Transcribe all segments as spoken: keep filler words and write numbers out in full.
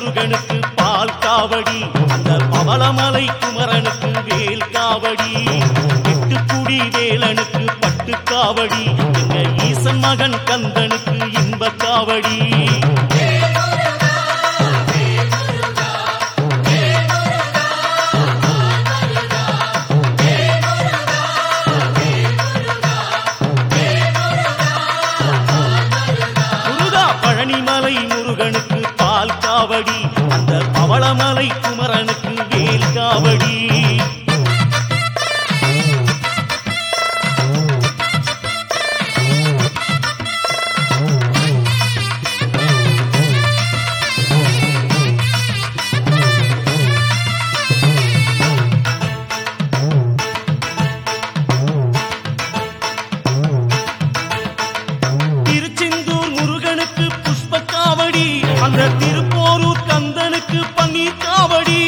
முருகனுக்கு பால் காவடி, அந்த பவளமலை குமரனுக்கு வேல் காவடி, எட்டுக்குடி வேலனுக்கு பட்டு காவடி, எங்க ஈசன் மகன் கந்தனுக்கு இன்ப காவடி. பழனிமலை முருகனுக்கு பால் காவடி, அந்த பவளமலை குமரனுக்கு வேல் காவடி. அந்த திருப்போரூர் கந்தனுக்கு பன்னீர் காவடி,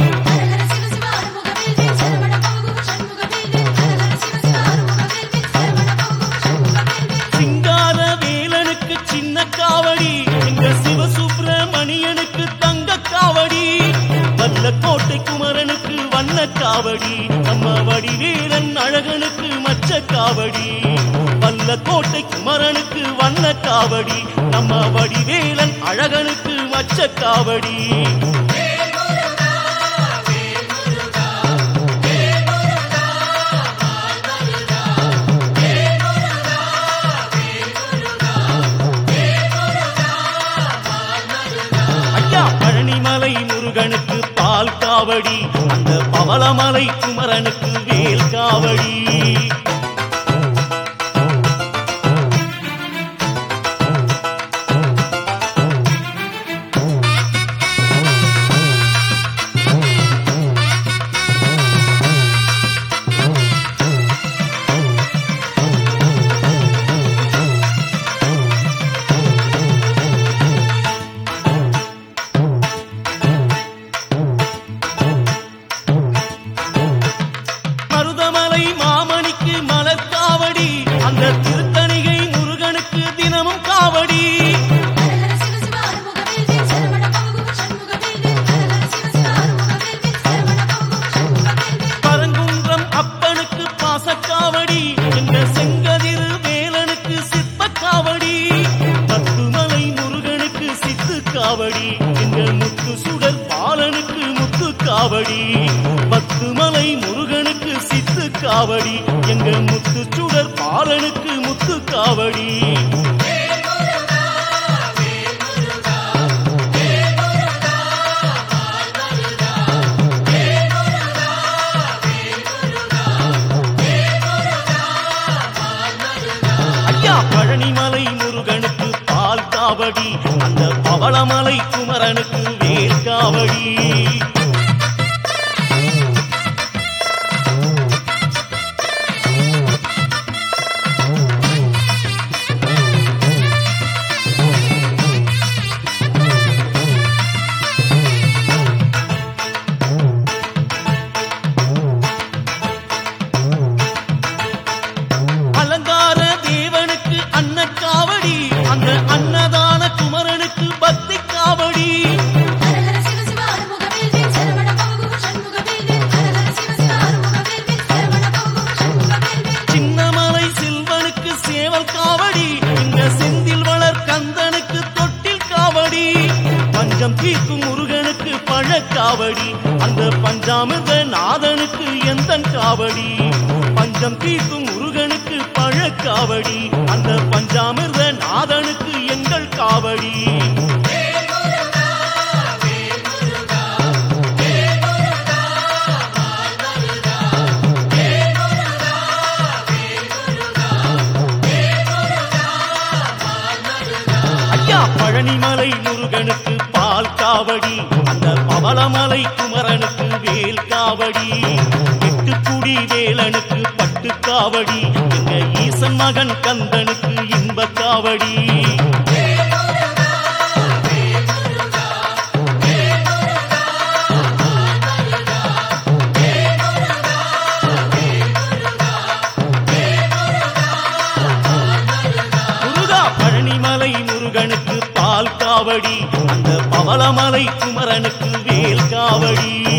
சிங்கார வேலனுக்கு சின்ன காவடி, எங்க சிவசுப்பிரமணியனுக்கு தங்க காவடி, வல்லக்கோட்டை குமரனுக்கு வண்ண காவடி, நம்ம வடிவேலன் அழகனுக்கு மச்ச காவடி, வல்லக்கோட்டை குமரனுக்கு வண்ண காவடி, நம்ம வடிவேலன் அழகனுக்கு மச்ச காவடி. ஐயா பழனிமலை முருகனுக்கு பால் காவடி, அந்த பவளமலை குமரனுக்கு வேல் காவடி. மாமணிக்கு மலர் காவடி, அந்த திருத்தணிகை முருகனுக்கு தினமும் காவடி, பரங்குன்றம் அப்பனுக்கு பாசக்காவடி, எங்க செங்கதிரு வேலனுக்கு சிற்ப காவடி, பத்துமலை முருகனுக்கு சித்து காவடி, எங்க முத்து சுடர் பாலனுக்கு முத்து காவடி, பத்துமலை முருகனுக்கு சித்து காவடி, எங்க முத்து சுடர் பாலனுக்கு முத்து காவடி. ஐயா பழனிமலை முருகனுக்கு பால் காவடி, அந்த பவளமலை குமரனுக்கு வேல் காவடி. அலங்கார தேவனுக்கு அன்ன காவடி, அந்த அன்னதான குமரனுக்கு பக்தி காவடி, சின்னமலை செல்வனுக்கு சேவல் காவடி, இங்க செந்தில் வளர் கந்தனுக்கு தொட்டில் காவடி, பஞ்சம் தீர்க்கும் முருகனுக்கு பழக்காவடி, அந்த பஞ்சாமிர்த நாதனுக்கு எந்தன் காவடி, பஞ்சம் தீர்க்கும் முருகனுக்கு பழக்காவடி, அந்த பஞ்சாமிர்த நாதனுக்கு எங்கள் காவடி. ஐயா பழனிமலை முருகனுக்கு பால் காவடி, அந்த பவளமலை குமரனுக்கு வேல் காவடி, எட்டுக்குடி வேலனுக்கு பட்டு காவடி, எங்க ஈசன் மகன் கந்தனுக்கு இன்ப காவடி. முருகா பழனிமலை முருகனுக்கு பால் காவடி அந்த பவளமலை குமரனுக்கு வேல் காவடி